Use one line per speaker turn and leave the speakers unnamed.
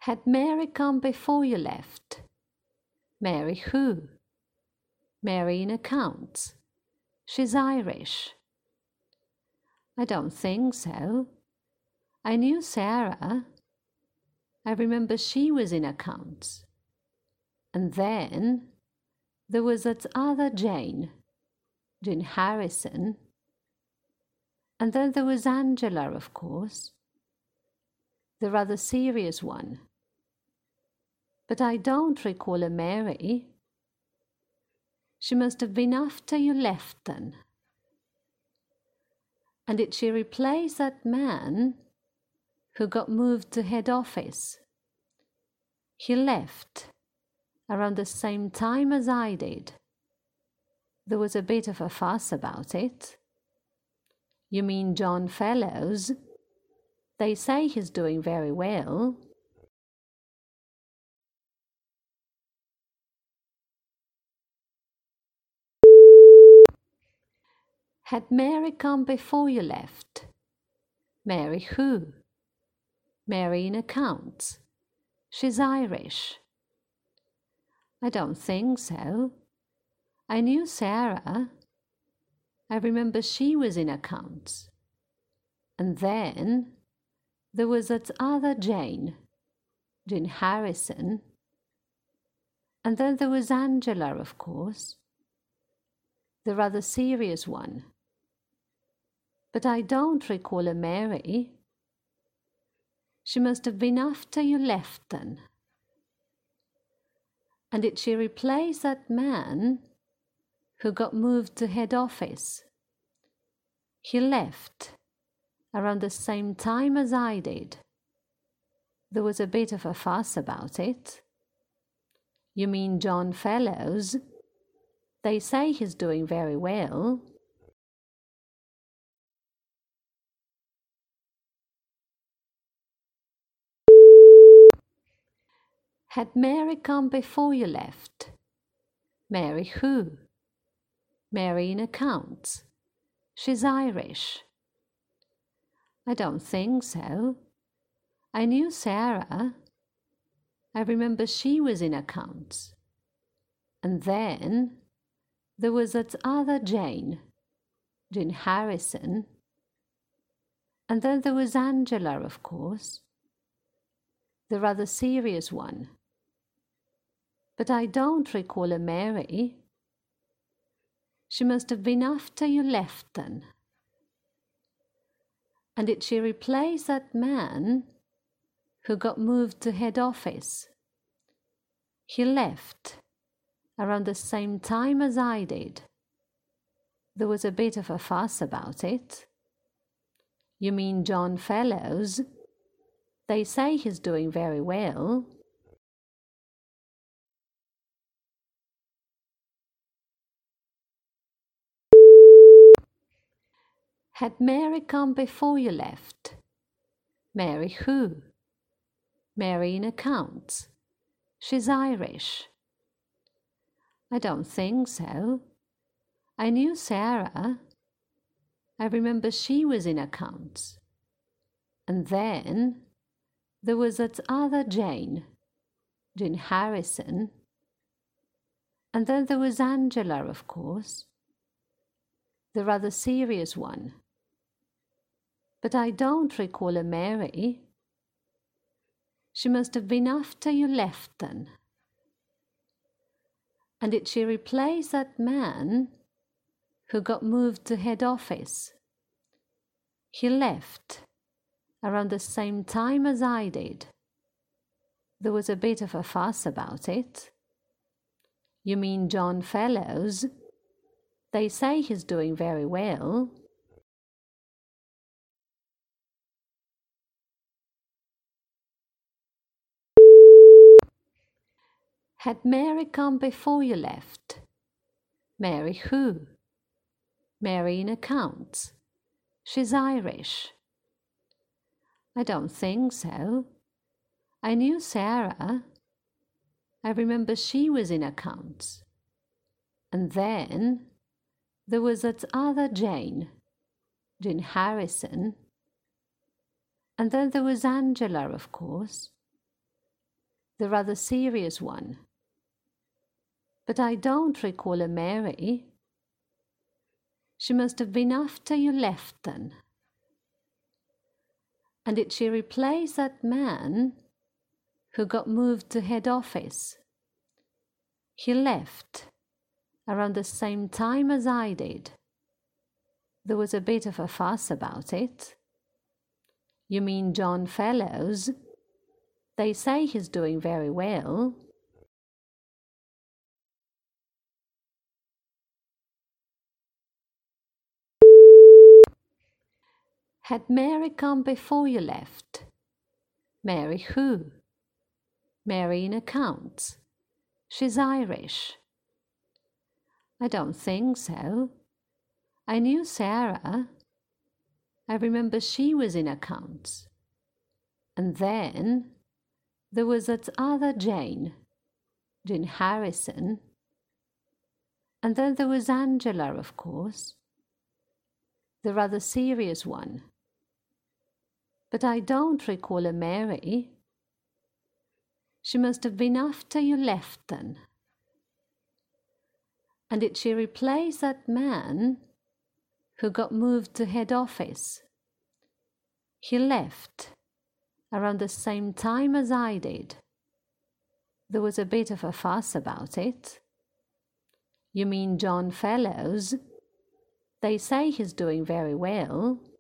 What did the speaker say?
Had Mary come before you left? Mary who? Mary in accounts. She's Irish. I don't think so. I knew Sarah. I remember she was in accounts. And then there was that other Jane, Jane Harrison. And then there was Angela, of course, the rather serious one. But I don't recall a Mary. She must have been after you left then. And did she replace that man who got moved to head office? He left around the same time as I did. There was a bit of a fuss about it. You mean John Fellows? They say he's doing very well. Had Mary come before you left? Mary who? Mary in accounts. She's Irish. I don't think so. I knew Sarah. I remember she was in accounts. And then there was that other Jane, Jane Harrison. And then there was Angela, of course, the rather serious one. But I don't recall a Mary. She must have been after you left then. And did she replace that man who got moved to head office? He left around the same time as I did. There was a bit of a fuss about it. You mean John Fellows? They say he's doing very well. Had Mary come before you left? Mary who? Mary in accounts. She's Irish. I don't think so. I knew Sarah. I remember she was in accounts. And then there was that other Jane, Jane Harrison. And then there was Angela, of course, the rather serious one. But I don't recall a Mary. She must have been after you left then. And did she replace that man who got moved to head office? He left around the same time as I did. There was a bit of a fuss about it. You mean John Fellows? They say he's doing very well. Had Mary come before you left? Mary who? Mary in accounts. She's Irish. I don't think so. I knew Sarah. I remember she was in accounts. And then there was that other Jane, Jane Harrison. And then there was Angela, of course, the rather serious one. But I don't recall a Mary. She must have been after you left then. And did she replace that man who got moved to head office? He left around the same time as I did. There was a bit of a fuss about it. You mean John Fellows? They say he's doing very well. Had Mary come before you left? Mary who? Mary in accounts. She's Irish. I don't think so. I knew Sarah. I remember she was in accounts. And then there was that other Jane, Jane Harrison. And then there was Angela, of course, the rather serious one. But I don't recall a Mary. She must have been after you left then. And did she replace that man who got moved to head office? He left around the same time as I did. There was a bit of a fuss about it. You mean John Fellows? They say he's doing very well. Had Mary come before you left? Mary who? Mary in accounts. She's Irish. I don't think so. I knew Sarah. I remember she was in accounts. And then there was that other Jane Harrison. And then there was Angela, of course, the rather serious one. But I don't recall a Mary. She must have been after you left then. And did she replace that man who got moved to head office? He left around the same time as I did. There was a bit of a fuss about it. You mean John Fellows? They say he's doing very well.